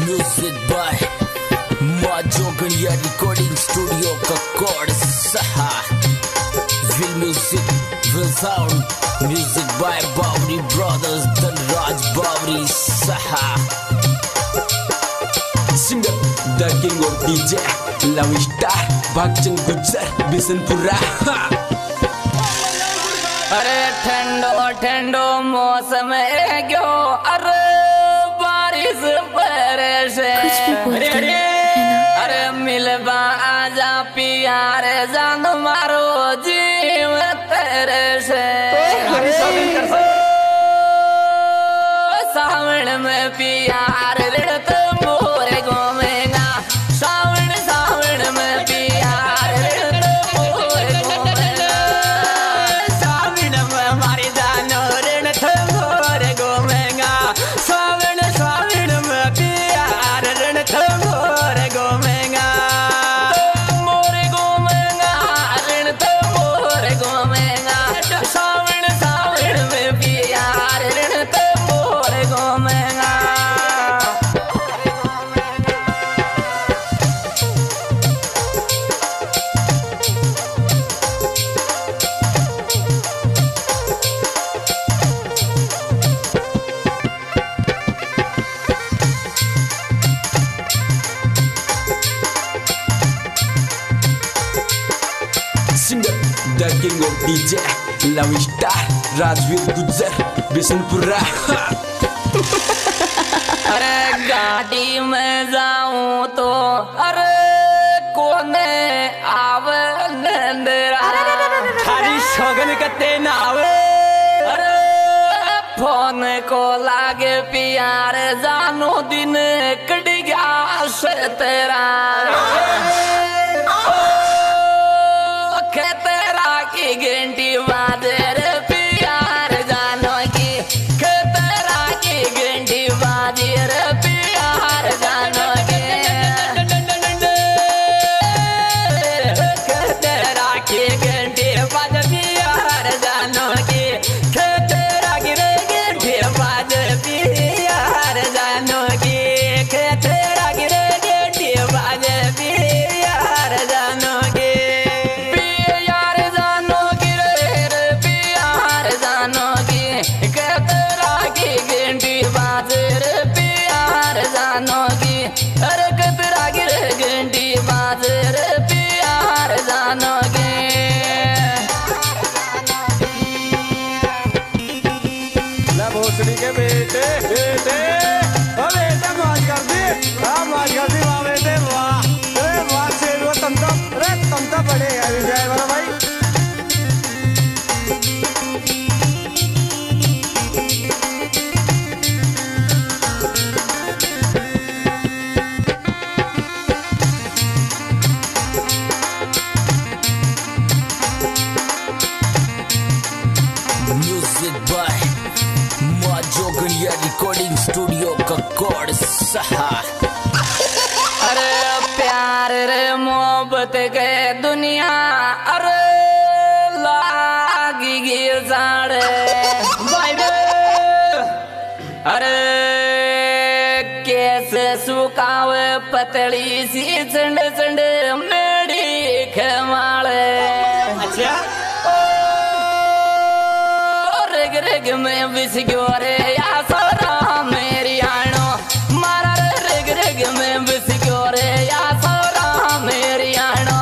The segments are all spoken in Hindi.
म्यूजिक बाय माँ जोगनिया रिकॉर्डिंग स्टूडियो का कोड सहा विल म्यूजिक विल sound music by Bawri brothers Dhanraj Bawri सहा singer the king of DJ love star Bhagchand Gujjar Bishanpura. अरे ठंडो ठंडो मौसम है क्यों अरे बारिश बरस अरे मिलबा आजा प्यार जान मारो जीव तेरे से सावन में प्यार ऋत मोरे घूमेगा सावन सावन में प्यार ऋत मोरे घूमेगा सावन में हमारी जानो ऋत मोरे घूमेगा सावन सावन में प्यार ऋत मोरे घूमेगा मोरे घूमेगा ऋत मोरे घूमेगा सावन सावन में प्यार ऋत मोरे घूमेगा। Singer the king of DJ love star Rajveer Gujjar Bishanpura. अरे गाड़ी में जाऊं तो अरे कोने आवे नंदरा हरी शोगन कते ना आवे अरे फोन को लागे प्यार जानो दिन कट गया से तेरा तेरा की घंटी बाजे रे प्यार जानो की तेरा की घंटी बाजे रे प्यार जानो की तेरा की घंटी बाजे प्यार जानो की तेरा की घंटी बाजे प्यार जानो की तेरा की घंटी बाजे प्यार जानो की अरे कतरा गिर घंटी बाजर प्यार जानोगे ना भोसड़ी के बेटे बेटे ओ बेटे मौज कर दी हाँ मौज कर दी वाह बेटे वाह अरे वाह से वो तुम तो बड़े यार जय बड़ा भाई म्यूजिक बाय माँ जोगनिया रिकॉर्डिंग स्टूडियो का कोड सहा। अरे प्यार रे मोहब्बत के दुनिया अरे लागी गिर जाड़े अरे कैसे सुखावे पतली सी चंड चंड मेरी खमाले अच्छा रग रग में बिस गयो रे या सोरा मेरी आनो मारा रग रग में बिस गयो रे या सोरा मेरी आनो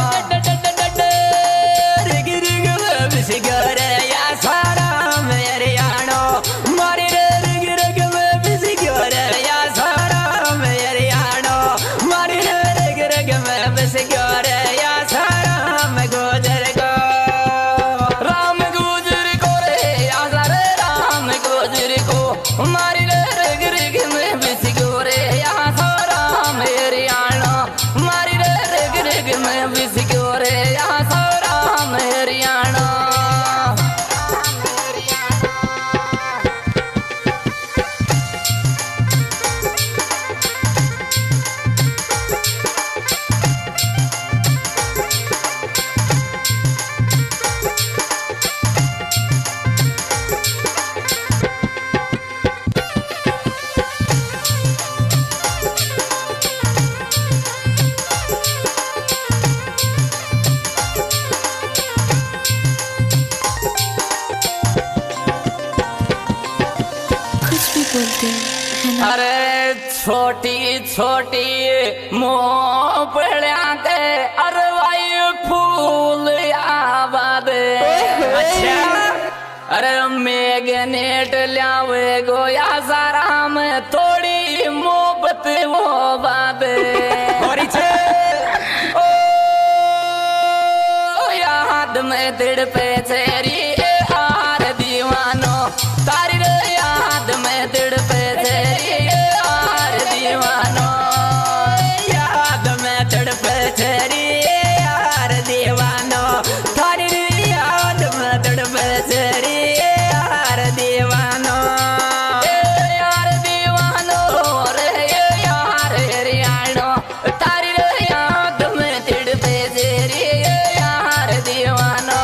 रग रग में बिस गयो रे या सोरा मेरी आनो मारी रग रग में बिस गयो रे या सोरा मेरी आनो मारी रग रग में बिस गयो रे या सोरा में गुजर गो राम गुजर को रे आजा रे राम गुजर को मारी रग रग में बिस गयो रे या सोरा मेरी आनो मारी रग रग में बिस गयो रे या सोरा मेरी आनो बोलते हैं ना। अरे छोटी छोटी मोपड़िया के अरे भाई फूल आबाद। अच्छा अरे मेघनेट ल्यावे गोया सारा में थोड़ी मोहब्बत वो बात ओ याद में दिल पे तेरी हार दीवानो तारी रे याद में दिल पे तेरी हार दीवानो याद में दिल पे तेरी हार दीवानो तारी रे याद में दिल पे तेरी हार दीवानो यार दीवानो रे यार हरियाणो तारी रे याद में दिल पे तेरी यार दीवानो।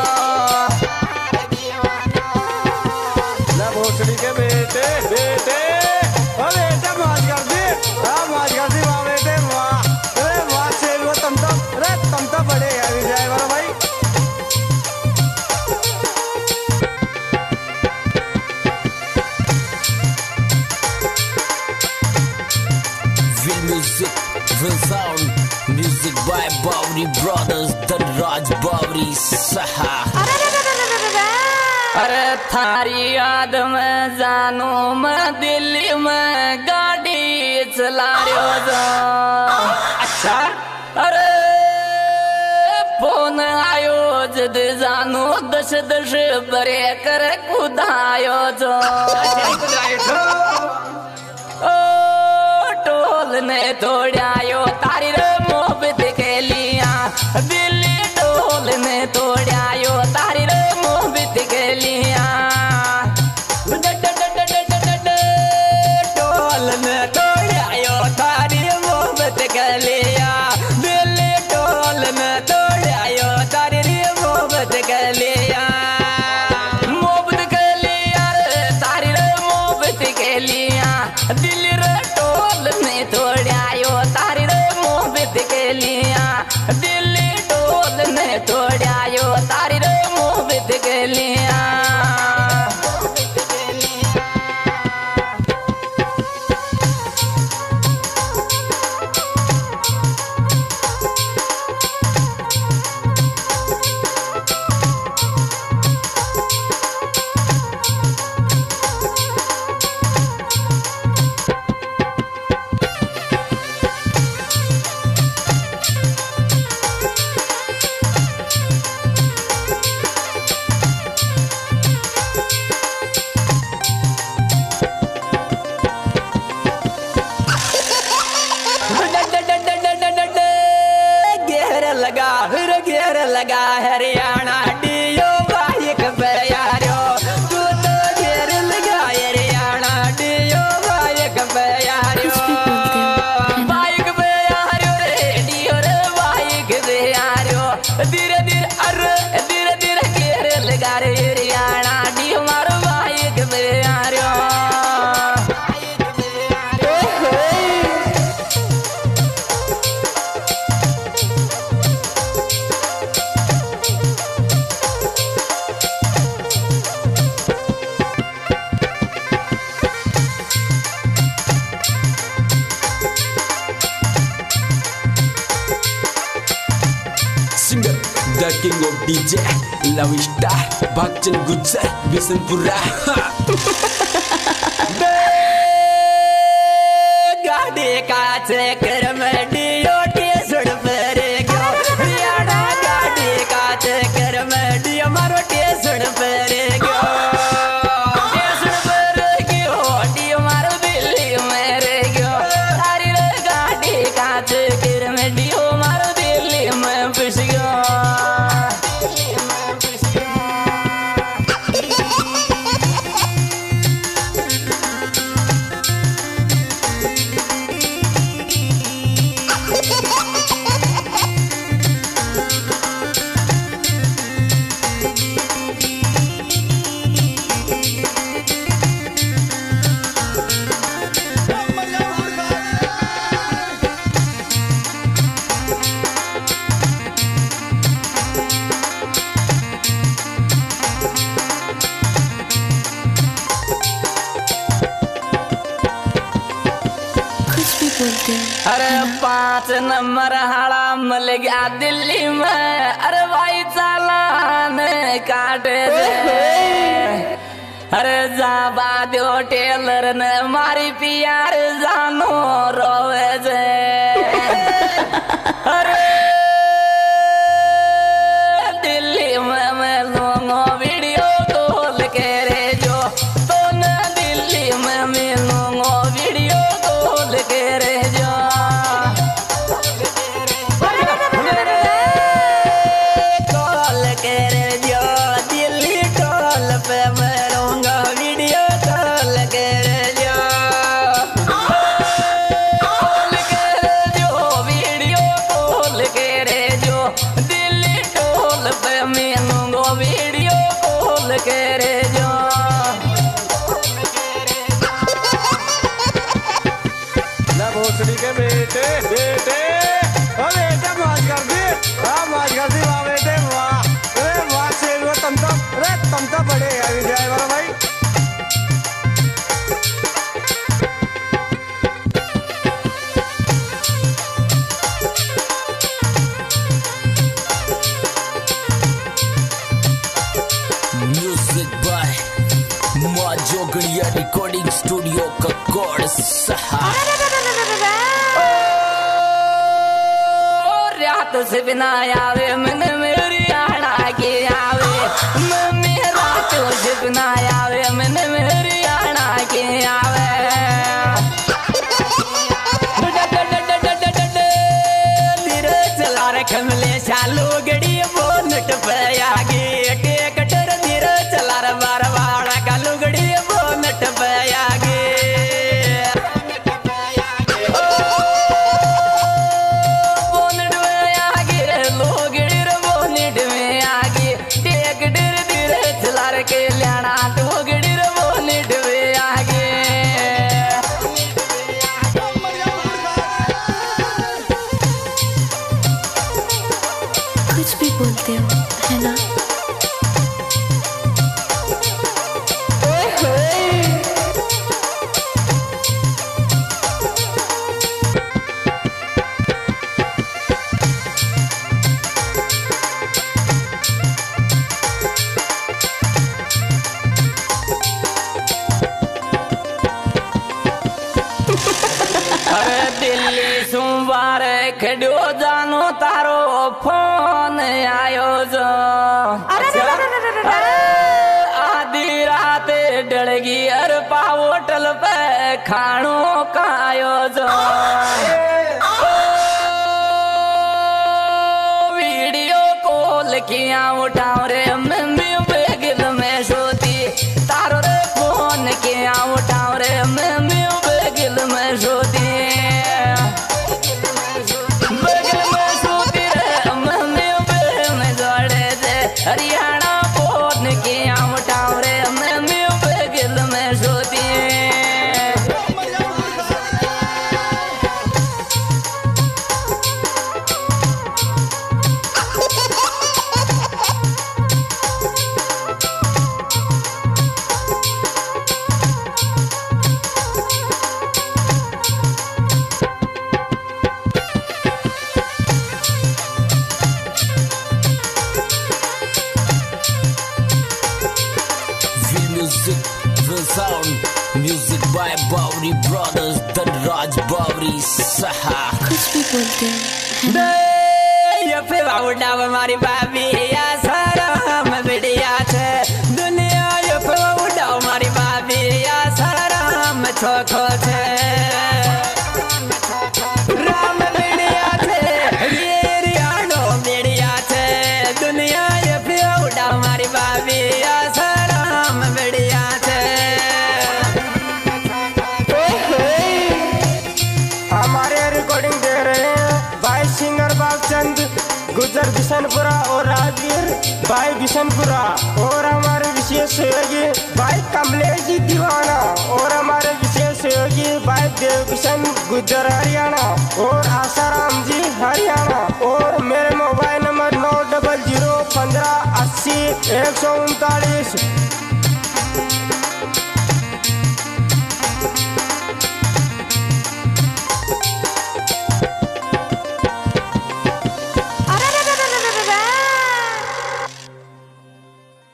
ले भोसड़ी के बेटे बेटे ओ बेटा मौज कर दी मौज कर दी वाह बेटे वाह। अरे वाह शेर वो तुम तो बड़े हैं विजय वाला भाई। Real music, real sound. Music by Bawri Brothers, Dhanraj Bawri Saha. अरे थारी याद में जानू मैं दिल्ली में गाड़ी चला रहा था। अच्छा अरे फोन आयो जद जानू दश दश बरे कर कुदायो जो ओ टोल ने तोड़ायो तारी रे मोहब्बत के लिया दिल्ली टोल ने तोड़ायो तारी रे मोहब्बत के लिया टोल ने तोड़ायो तारी मोहब्बत के लिया दिल्ली टोल ने तोड़ायो तारी रे मोहब्बत के लिया मोहब्बत के लिया तारी रे मोहब्बत के लिया दिल्ली रे टोल ने तोड़ायो तारी रे मोहब्बत के लिया दिल्ली टोल ने तोड़ायो तारी रे मोहब्बत के लिया। घेर लगा हरियाणा डियो बाइक पे यारो तू तो घेर लगा हरियाणा डियो बाइक पे यारो बाइक पे यारो रेडियो रे बाइक पे यारो धीरे धीरे अरे धीरे धीरे घेर लगा रे हरियाणा डियो मारो बाइक पे यारो। Singer, the king of DJ, Love Star, Bachchan Gujar, Bisanpura. गाड़ी का चक्कर में डियो टेसड़ पर गयो हरियाणा गाड़ी का चक्कर में डियो मारो टेसड़ पर गयो टेसड़ पर गयो डियो मारो दिल्ली में रह गयो तारी रे गाड़ी का चक्कर में डियो मारो दिल्ली में फंस गयो। अरे 5 नंबर हाड़ा मिल गया दिल्ली में, अरे भाई चालान काटे दे। अरे जाबा दो टेलर ने मारी प्यार जानो रोवे जे। अरे दिल्ली में मैं लूंगा वीडियो कॉल के रे जो, तो न दिल्ली में मैं लूंगा वीडियो कॉल के रे जो। कॉल के रे जो दिल्ली कॉल पे मैं लूंगा वीडियो कॉल के रे जो। कॉल के रे जो वीडियो कॉल के रे जो, दिल्ली कॉल पे मैं लूंगा वीडियो कॉल के रे जो। ना भोसड़ी के बेटे बेटे ओ बेटे मौज कर दी, हाँ मौज कर दी वाह बेटे वाह। अरे वाह शेर वो तुम तो बड़े हैं ड्राइवर भाई। म्यूजिक बाय माँ जोगड़िया रिकॉर्डिंग स्टूडियो का कोड सहा। रात से बिना आवे मन मेरी आना के आवे, मम्मी रात से बिना आवे मन मेरी आना के आवे। धीरे चला रे कमले चालू गड़ी बोनट पे आगे, टेकटर धीरे चला रे बार बार कालू गड़ी बोनट पे आगे। के लाना तो गड़ी रो निडवे आगे। कुछ भी बोलते हो है ना। अरे दिल्ली सोमवार खड़ो जानो तारो फोन आयो जो। आधी रात डलगी अर पाव होटल पे खानो खायो जो। वीडियो कॉल किया उठाओ रे मम्मी बेगिल में सोती, तारो रे फोन किया उठाओ रे मम्मी बेगिल में सोती। हरियाणा फोन किया उठाओ रे मम्मी बेगिल में सोती। Music by Bawri brothers Dhanraj Bawri सहा। कुछ भी बोलते हो ये पे बाउडा हमारी भाभी या सारा हम बिटिया छे दुनिया। ये पे बाउडा हमारी भाभी या सारा हम छोखो छे। राम बिटिया छे ये रियानो बिटिया छे दुनिया। ये पे बाउडा हमारी भाभी या सारा हम बिटिया छे। हमारे रिकॉर्डिंग दे रहे हैं भाई सिंगर बागचंद गुजर बिशनपुरा और राजवीर भाई बिशनपुरा, और हमारे विशेष सहयोगी भाई कमलेश जी दीवाना, और हमारे विशेष सहयोगी भाई देव किशन गुजर हरियाणा, और आसाराम जी हरियाणा, और मेरे मोबाइल नंबर 900 15 80 139।